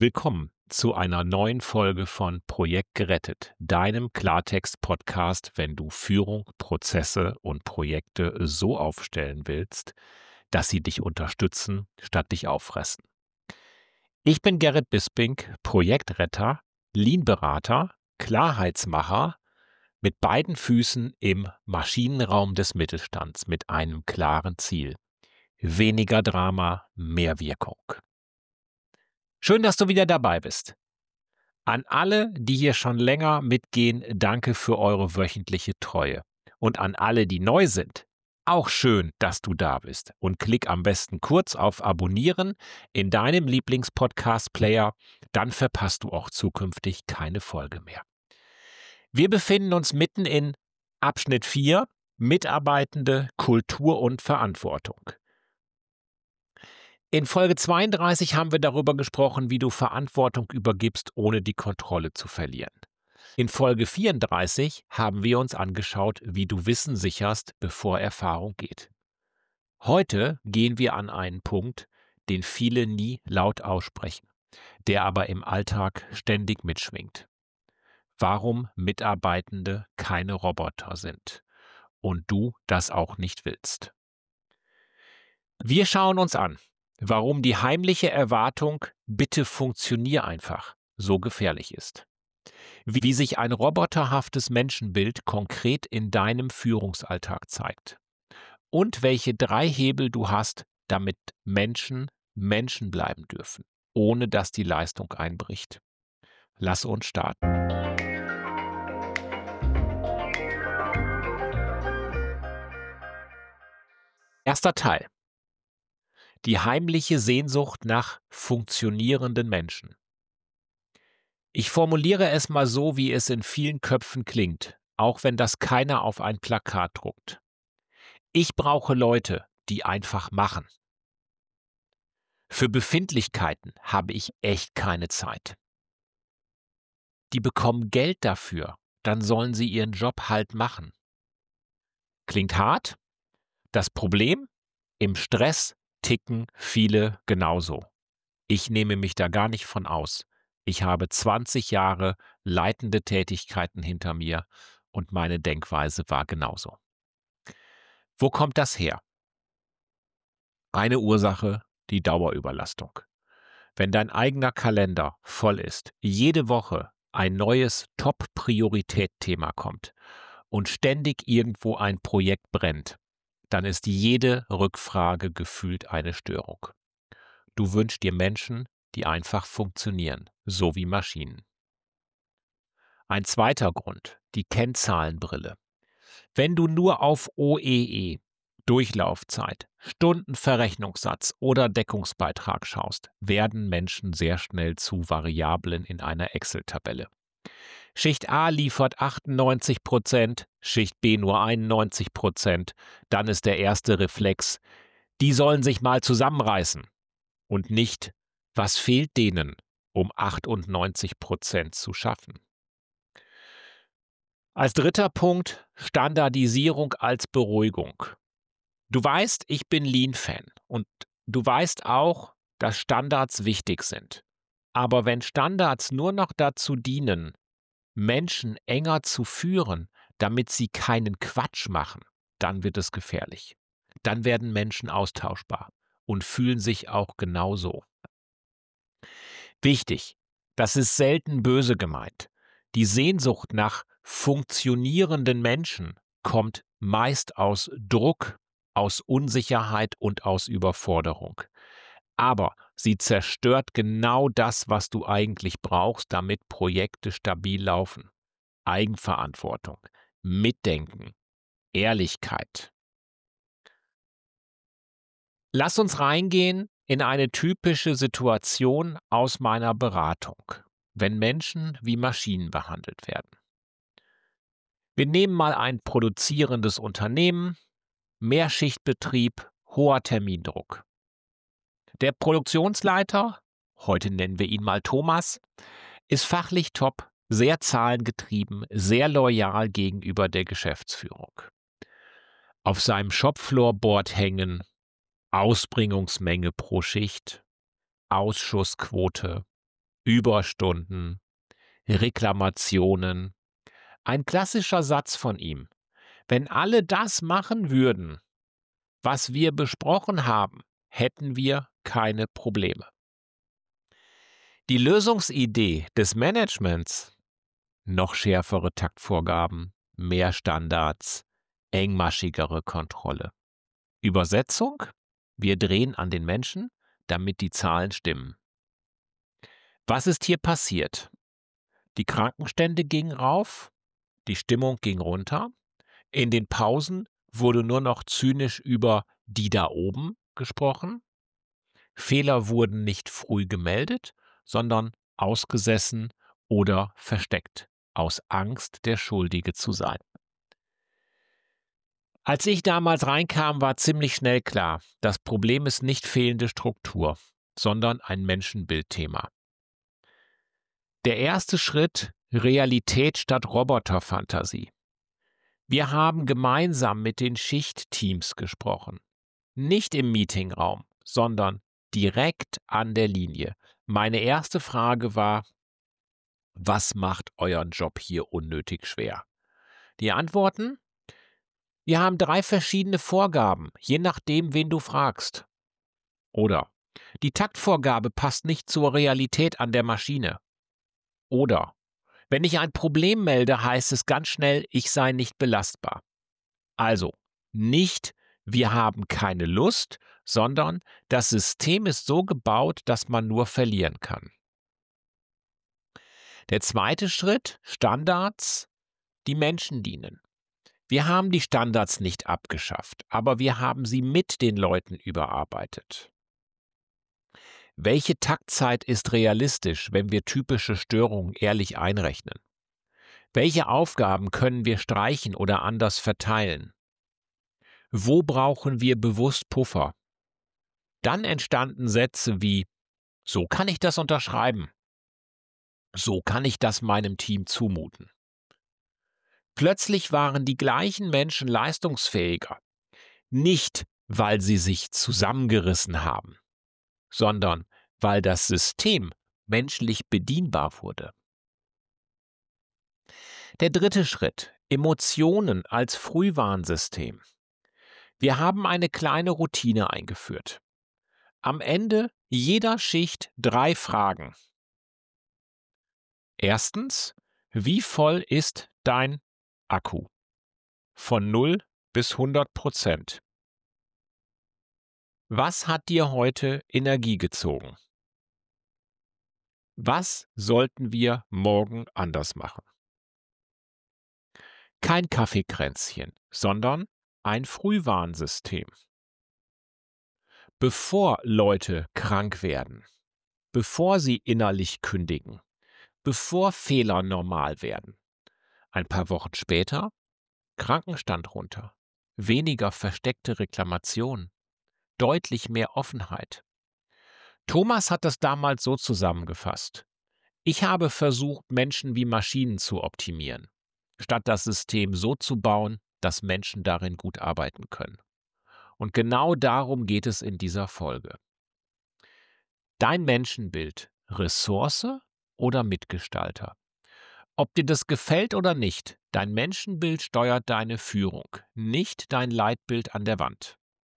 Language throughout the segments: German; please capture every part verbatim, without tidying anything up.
Willkommen zu einer neuen Folge von Projekt gerettet, deinem Klartext-Podcast, wenn du Führung, Prozesse und Projekte so aufstellen willst, dass sie dich unterstützen, statt dich auffressen. Ich bin Gerrit Bisping, Projektretter, Lean-Berater, Klarheitsmacher mit beiden Füßen im Maschinenraum des Mittelstands mit einem klaren Ziel. Weniger Drama, mehr Wirkung. Schön, dass du wieder dabei bist. An alle, die hier schon länger mitgehen, danke für eure wöchentliche Treue. Und an alle, die neu sind, auch schön, dass du da bist. Und klick am besten kurz auf Abonnieren in deinem Lieblingspodcast-Player, dann verpasst du auch zukünftig keine Folge mehr. Wir befinden uns mitten in Abschnitt vier, Mitarbeitende, Kultur und Verantwortung. In Folge zweiunddreißig haben wir darüber gesprochen, wie du Verantwortung übergibst, ohne die Kontrolle zu verlieren. In Folge vierunddreißig haben wir uns angeschaut, wie du Wissen sicherst, bevor Erfahrung geht. Heute gehen wir an einen Punkt, den viele nie laut aussprechen, der aber im Alltag ständig mitschwingt. Warum Mitarbeitende keine Roboter sind und du das auch nicht willst. Wir schauen uns an, warum die heimliche Erwartung „bitte funktionier einfach" so gefährlich ist. Wie, wie sich ein roboterhaftes Menschenbild konkret in deinem Führungsalltag zeigt. Und welche drei Hebel du hast, damit Menschen Menschen bleiben dürfen, ohne dass die Leistung einbricht. Lass uns starten. Erster Teil. Die heimliche Sehnsucht nach funktionierenden Menschen. Ich formuliere es mal so, wie es in vielen Köpfen klingt, auch wenn das keiner auf ein Plakat druckt. Ich brauche Leute, die einfach machen. Für Befindlichkeiten habe ich echt keine Zeit. Die bekommen Geld dafür, dann sollen sie ihren Job halt machen. Klingt hart? Das Problem? Im Stress ticken viele genauso. Ich nehme mich da gar nicht von aus. Ich habe zwanzig Jahre leitende Tätigkeiten hinter mir und meine Denkweise war genauso. Wo kommt das her? Eine Ursache, die Dauerüberlastung. Wenn dein eigener Kalender voll ist, jede Woche ein neues Top-Priorität-Thema kommt und ständig irgendwo ein Projekt brennt, dann ist jede Rückfrage gefühlt eine Störung. Du wünschst dir Menschen, die einfach funktionieren, so wie Maschinen. Ein zweiter Grund, die Kennzahlenbrille. Wenn du nur auf O E E, Durchlaufzeit, Stundenverrechnungssatz oder Deckungsbeitrag schaust, werden Menschen sehr schnell zu Variablen in einer Excel-Tabelle. Schicht A liefert achtundneunzig Prozent, Schicht B nur einundneunzig Prozent, dann ist der erste Reflex, die sollen sich mal zusammenreißen. Und nicht, was fehlt denen, um achtundneunzig Prozent zu schaffen. Als dritter Punkt, Standardisierung als Beruhigung. Du weißt, ich bin Lean-Fan und du weißt auch, dass Standards wichtig sind. Aber wenn Standards nur noch dazu dienen, Menschen enger zu führen, damit sie keinen Quatsch machen, dann wird es gefährlich. Dann werden Menschen austauschbar und fühlen sich auch genauso. Wichtig, das ist selten böse gemeint. Die Sehnsucht nach funktionierenden Menschen kommt meist aus Druck, aus Unsicherheit und aus Überforderung. Aber sie zerstört genau das, was du eigentlich brauchst, damit Projekte stabil laufen. Eigenverantwortung, Mitdenken, Ehrlichkeit. Lass uns reingehen in eine typische Situation aus meiner Beratung, wenn Menschen wie Maschinen behandelt werden. Wir nehmen mal ein produzierendes Unternehmen, Mehrschichtbetrieb, hoher Termindruck. Der Produktionsleiter, heute nennen wir ihn mal Thomas, ist fachlich top, sehr zahlengetrieben, sehr loyal gegenüber der Geschäftsführung. Auf seinem Shopfloorboard hängen Ausbringungsmenge pro Schicht, Ausschussquote, Überstunden, Reklamationen. Ein klassischer Satz von ihm: Wenn alle das machen würden, was wir besprochen haben, hätten wir keine Probleme. Die Lösungsidee des Managements: noch schärfere Taktvorgaben, mehr Standards, engmaschigere Kontrolle. Übersetzung: Wir drehen an den Menschen, damit die Zahlen stimmen. Was ist hier passiert? Die Krankenstände gingen rauf, die Stimmung ging runter. In den Pausen wurde nur noch zynisch über die da oben gesprochen. Fehler wurden nicht früh gemeldet, sondern ausgesessen oder versteckt, aus Angst, der Schuldige zu sein. Als ich damals reinkam, war ziemlich schnell klar, das Problem ist nicht fehlende Struktur, sondern ein Menschenbildthema. Der erste Schritt: Realität statt Roboterfantasie. Wir haben gemeinsam mit den Schichtteams gesprochen. Nicht im Meetingraum, sondern direkt an der Linie. Meine erste Frage war: Was macht euren Job hier unnötig schwer? Die Antworten: Wir haben drei verschiedene Vorgaben, je nachdem, wen du fragst. Oder: Die Taktvorgabe passt nicht zur Realität an der Maschine. Oder: Wenn ich ein Problem melde, heißt es ganz schnell, ich sei nicht belastbar. Also, nicht wir haben keine Lust, sondern das System ist so gebaut, dass man nur verlieren kann. Der zweite Schritt: Standards, die Menschen dienen. Wir haben die Standards nicht abgeschafft, aber wir haben sie mit den Leuten überarbeitet. Welche Taktzeit ist realistisch, wenn wir typische Störungen ehrlich einrechnen? Welche Aufgaben können wir streichen oder anders verteilen? Wo brauchen wir bewusst Puffer? Dann entstanden Sätze wie: So kann ich das unterschreiben. So kann ich das meinem Team zumuten. Plötzlich waren die gleichen Menschen leistungsfähiger. Nicht, weil sie sich zusammengerissen haben, sondern weil das System menschlich bedienbar wurde. Der dritte Schritt: Emotionen als Frühwarnsystem. Wir haben eine kleine Routine eingeführt. Am Ende jeder Schicht drei Fragen. Erstens: Wie voll ist dein Akku? Von null bis hundert Prozent. Was hat dir heute Energie gezogen? Was sollten wir morgen anders machen? Kein Kaffeekränzchen, sondern ein Frühwarnsystem. Bevor Leute krank werden, bevor sie innerlich kündigen, bevor Fehler normal werden. Ein paar Wochen später: Krankenstand runter, weniger versteckte Reklamationen, deutlich mehr Offenheit. Thomas hat das damals so zusammengefasst: Ich habe versucht, Menschen wie Maschinen zu optimieren, statt das System so zu bauen, dass Menschen darin gut arbeiten können. Und genau darum geht es in dieser Folge. Dein Menschenbild: Ressource oder Mitgestalter? Ob dir das gefällt oder nicht, dein Menschenbild steuert deine Führung, nicht dein Leitbild an der Wand.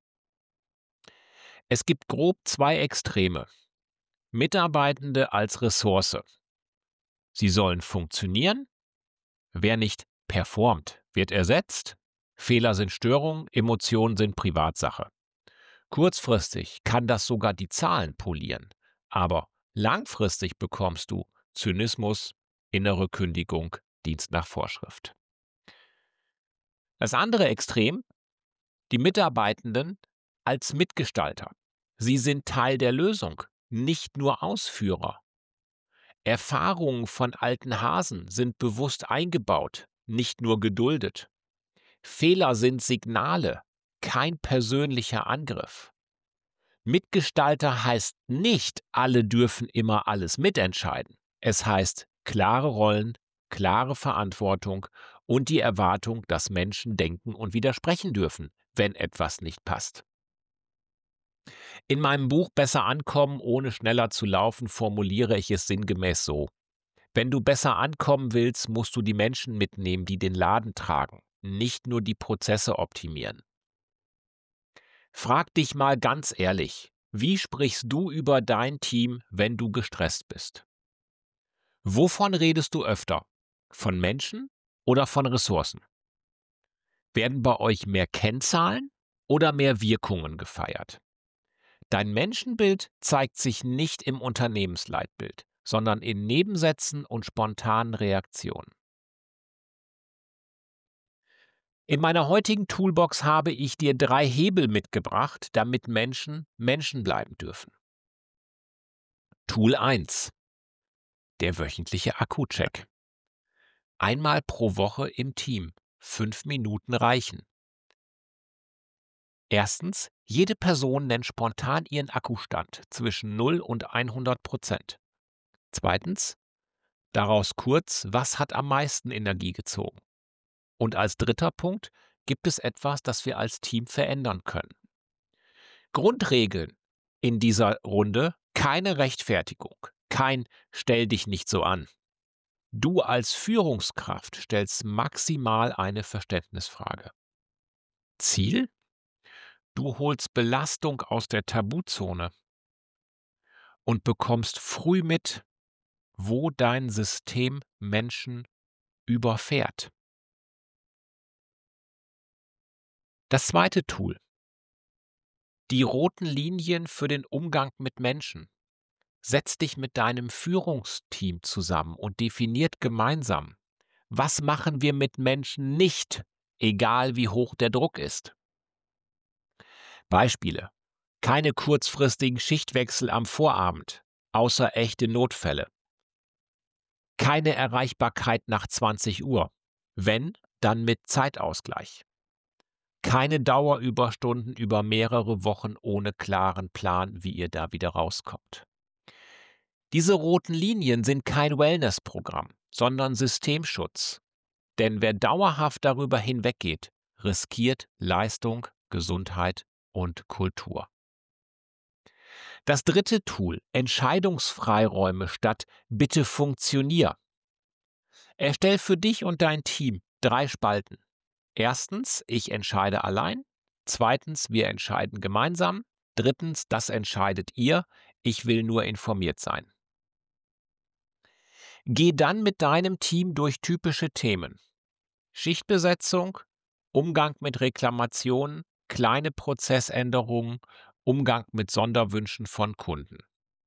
Es gibt grob zwei Extreme. Mitarbeitende als Ressource. Sie sollen funktionieren. Wer nicht performt, wird ersetzt. Fehler sind Störungen, Emotionen sind Privatsache. Kurzfristig kann das sogar die Zahlen polieren, aber langfristig bekommst du Zynismus, innere Kündigung, Dienst nach Vorschrift. Das andere Extrem: Die Mitarbeitenden als Mitgestalter. Sie sind Teil der Lösung, nicht nur Ausführer. Erfahrungen von alten Hasen sind bewusst eingebaut, nicht nur geduldet. Fehler sind Signale, kein persönlicher Angriff. Mitgestalter heißt nicht, alle dürfen immer alles mitentscheiden. Es heißt klare Rollen, klare Verantwortung und die Erwartung, dass Menschen denken und widersprechen dürfen, wenn etwas nicht passt. In meinem Buch Besser ankommen, ohne schneller zu laufen, formuliere ich es sinngemäß so: Wenn du besser ankommen willst, musst du die Menschen mitnehmen, die den Laden tragen, nicht nur die Prozesse optimieren. Frag dich mal ganz ehrlich, wie sprichst du über dein Team, wenn du gestresst bist? Wovon redest du öfter? Von Menschen oder von Ressourcen? Werden bei euch mehr Kennzahlen oder mehr Wirkungen gefeiert? Dein Menschenbild zeigt sich nicht im Unternehmensleitbild, sondern in Nebensätzen und spontanen Reaktionen. In meiner heutigen Toolbox habe ich dir drei Hebel mitgebracht, damit Menschen Menschen bleiben dürfen. Tool eins: Der wöchentliche Akku-Check. Einmal pro Woche im Team. Fünf Minuten reichen. Erstens, jede Person nennt spontan ihren Akkustand zwischen null und hundert Prozent. Zweitens, daraus kurz, was hat am meisten Energie gezogen? Und als dritter Punkt, gibt es etwas, das wir als Team verändern können? Grundregeln in dieser Runde: keine Rechtfertigung, kein „Stell dich nicht so an“. Du als Führungskraft stellst maximal eine Verständnisfrage. Ziel? Du holst Belastung aus der Tabuzone und bekommst früh mit, wo dein System Menschen überfährt. Das zweite Tool: Die roten Linien für den Umgang mit Menschen. Setz dich mit deinem Führungsteam zusammen und definiert gemeinsam: Was machen wir mit Menschen nicht, egal wie hoch der Druck ist? Beispiele: Keine kurzfristigen Schichtwechsel am Vorabend, außer echte Notfälle. Keine Erreichbarkeit nach zwanzig Uhr. Wenn, dann mit Zeitausgleich. Keine Dauerüberstunden über mehrere Wochen ohne klaren Plan, wie ihr da wieder rauskommt. Diese roten Linien sind kein Wellnessprogramm, sondern Systemschutz. Denn wer dauerhaft darüber hinweggeht, riskiert Leistung, Gesundheit und Kultur. Das dritte Tool: Entscheidungsfreiräume statt „Bitte funktionier“. Erstell für dich und dein Team drei Spalten. Erstens: Ich entscheide allein. Zweitens: Wir entscheiden gemeinsam. Drittens: Das entscheidet ihr. Ich will nur informiert sein. Geh dann mit deinem Team durch typische Themen: Schichtbesetzung, Umgang mit Reklamationen, kleine Prozessänderungen, Umgang mit Sonderwünschen von Kunden.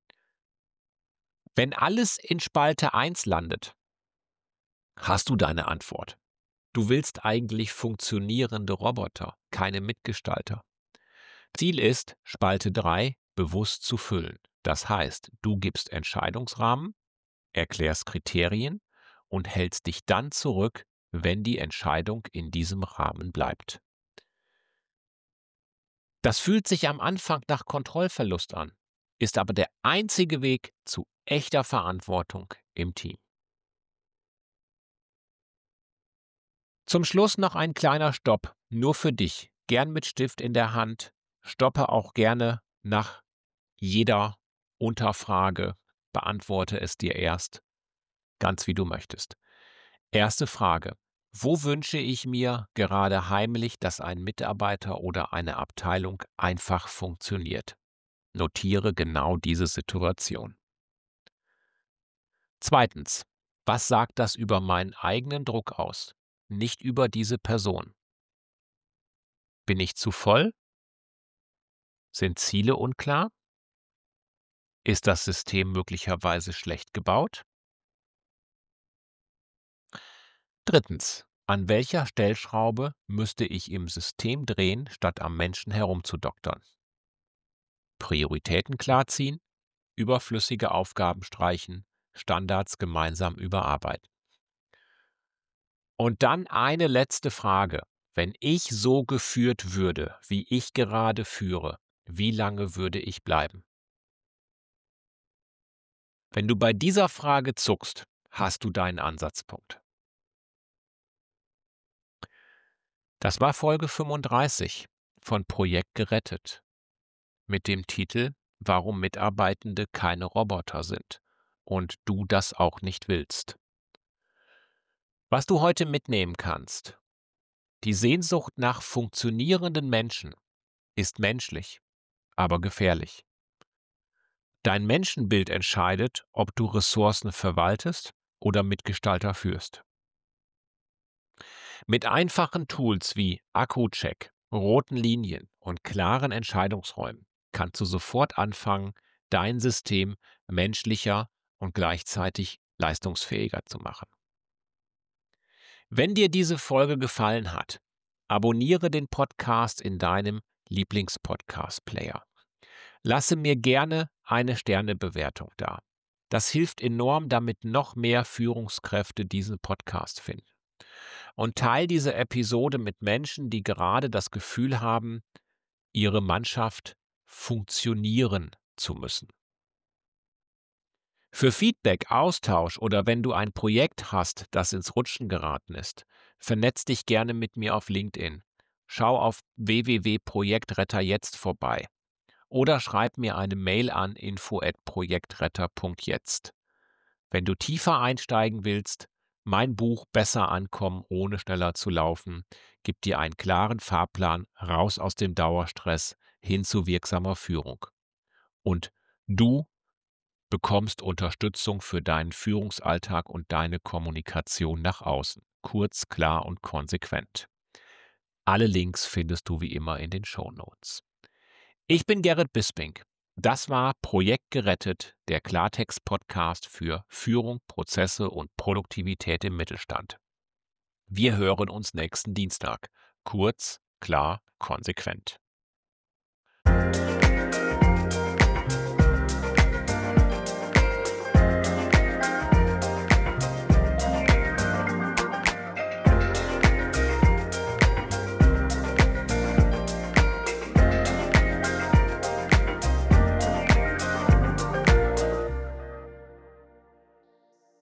Wenn alles in Spalte eins landet, hast du deine Antwort. Du willst eigentlich funktionierende Roboter, keine Mitgestalter. Ziel ist, Spalte drei bewusst zu füllen. Das heißt, du gibst Entscheidungsrahmen, erklärst Kriterien und hältst dich dann zurück, wenn die Entscheidung in diesem Rahmen bleibt. Das fühlt sich am Anfang nach Kontrollverlust an, ist aber der einzige Weg zu echter Verantwortung im Team. Zum Schluss noch ein kleiner Stopp, nur für dich, gern mit Stift in der Hand. Stoppe auch gerne nach jeder Unterfrage, beantworte es dir erst, ganz wie du möchtest. Erste Frage: Wo wünsche ich mir gerade heimlich, dass ein Mitarbeiter oder eine Abteilung einfach funktioniert? Notiere genau diese Situation. Zweitens: Was sagt das über meinen eigenen Druck aus, nicht über diese Person? Bin ich zu voll? Sind Ziele unklar? Ist das System möglicherweise schlecht gebaut? Drittens: An welcher Stellschraube müsste ich im System drehen, statt am Menschen herumzudoktern? Prioritäten klarziehen, überflüssige Aufgaben streichen, Standards gemeinsam überarbeiten. Und dann eine letzte Frage: Wenn ich so geführt würde, wie ich gerade führe, wie lange würde ich bleiben? Wenn du bei dieser Frage zuckst, hast du deinen Ansatzpunkt. Das war Folge fünfunddreißig von Projekt gerettet. mit dem Titel „Warum Mitarbeitende keine Roboter sind und du das auch nicht willst“. Was du heute mitnehmen kannst: Die Sehnsucht nach funktionierenden Menschen ist menschlich, aber gefährlich. Dein Menschenbild entscheidet, ob du Ressourcen verwaltest oder Mitgestalter führst. Mit einfachen Tools wie Akku-Check, roten Linien und klaren Entscheidungsräumen kannst du sofort anfangen, dein System menschlicher und gleichzeitig leistungsfähiger zu machen. Wenn dir diese Folge gefallen hat, abonniere den Podcast in deinem Lieblings-Podcast-Player. Lasse mir gerne eine Sternebewertung da. Das hilft enorm, damit noch mehr Führungskräfte diesen Podcast finden. Und teile diese Episode mit Menschen, die gerade das Gefühl haben, ihre Mannschaft funktionieren zu müssen. Für Feedback, Austausch oder wenn du ein Projekt hast, das ins Rutschen geraten ist, vernetz dich gerne mit mir auf LinkedIn. Schau auf w w w punkt projektretterjetzt vorbei oder schreib mir eine Mail an info at projektretter punkt jetzt. Wenn du tiefer einsteigen willst, mein Buch Besser ankommen, ohne schneller zu laufen, gibt dir einen klaren Fahrplan raus aus dem Dauerstress hin zu wirksamer Führung. Und du bekommst Unterstützung für deinen Führungsalltag und deine Kommunikation nach außen. Kurz, klar und konsequent. Alle Links findest du wie immer in den Shownotes. Ich bin Gerrit Bisping. Das war Projekt gerettet, der Klartext-Podcast für Führung, Prozesse und Produktivität im Mittelstand. Wir hören uns nächsten Dienstag. Kurz, klar, konsequent.